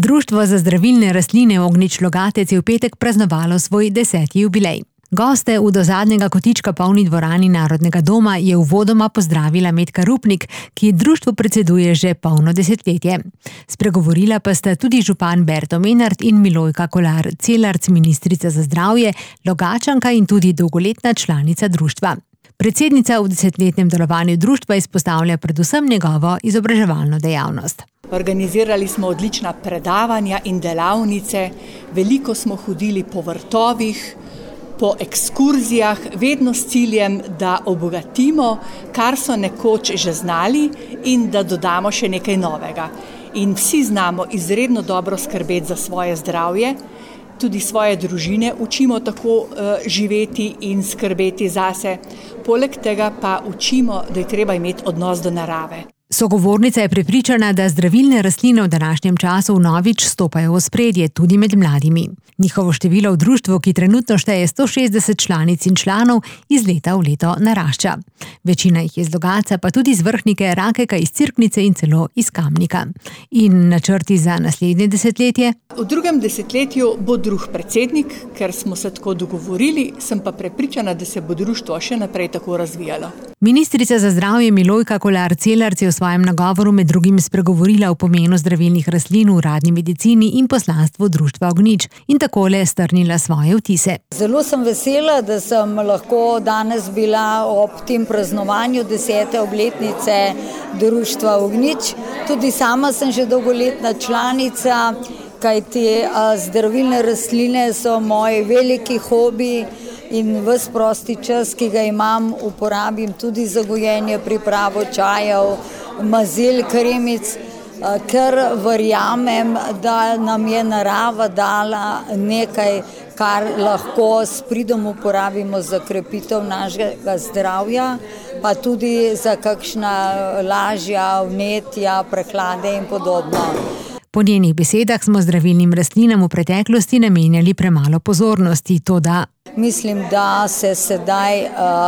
Društvo za zdravilne rastline Ognjič Logatec je v petek praznovalo svoj 10. jubilej. Goste v do zadnjega kotička polni dvorani Narodnega doma je uvodoma pozdravila Metka Rupnik, ki društvu predseduje že polno desetletje. Spregovorila pa sta tudi župan Berto Menart in Milojka Kolar Celarc, ministrica za zdravje, Logatčanka in tudi dolgoletna članica društva. Predsednica v desetletnem delovanju društva izpostavlja predvsem njegovo izobraževalno dejavnost. Organizirali smo odlična predavanja in delavnice, veliko smo hodili po vrtovih, po ekskurzijah, vedno s ciljem, da obogatimo, kar so nekoč že znali in da dodamo še nekaj novega. In vsi znamo izredno dobro skrbeti za svoje zdravje, tudi svoje družine učimo tako živeti in skrbeti zase. Poleg tega pa učimo, da je treba imeti odnos do narave. Sogovornica je prepričana, da zdravilne rastline v današnjem času vnovič stopajo v ospredje tudi med mladimi. Njihovo število v društvu, ki trenutno šteje 160 članic in članov, iz leta v leto narašča. Večina jih je z Logatca, pa tudi z Vrhnike, Rakeka, iz Cerknice in celo iz Kamnika. In načrti za naslednje desetletje? V drugem desetletju bo drug predsednik, ker smo se tako dogovorili, sem pa prepričana, da se bo društvo še naprej tako razvijalo. Ministrica za zdravje Milojka Kolar Celarc je v svojem nagovoru med drugim spregovorila o pomenu zdravilnih rastlin v uradni medicini in poslanstvu društva Ognjič in takole strnila svoje vtise. Zelo sem vesela, da sem lahko danes bila ob tem praznovanju 10. obletnice društva Ognjič. Tudi sama sem že dolgoletna članica, kajti zdravilne rastline so moj veliki hobi. In ves prosti čas, ki ga imam, uporabim tudi za gojenje, pripravo čajev, mazil, kremic, ker verjamem, da nam je narava dala nekaj, kar lahko s pridom uporabimo za krepitev našega zdravja, pa tudi za kakšna lažja vnetja, prehlade in podobno. Po njenih besedah smo zdravilnim rastlinam v preteklosti namenjali premalo pozornosti, toda mislim, da se sedaj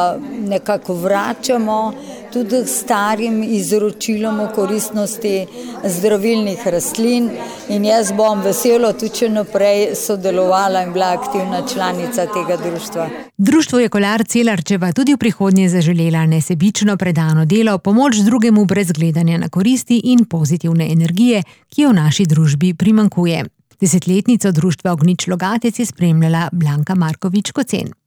nekako vračamo tudi starim izročilom o koristnosti zdravilnih rastlin in jaz bom veselo tudi še naprej sodelovala in bila aktivna članica tega društva. Društvo je Kolar Celarčeva tudi v prihodnje zaželela nesebično predano delo, pomoč drugemu brez gledanja na koristi in pozitivne energije, ki jo v naši družbi primanjkuje. Desetletnico društva Ognjič Logatec je spremljala Blanka Markovič Kocen.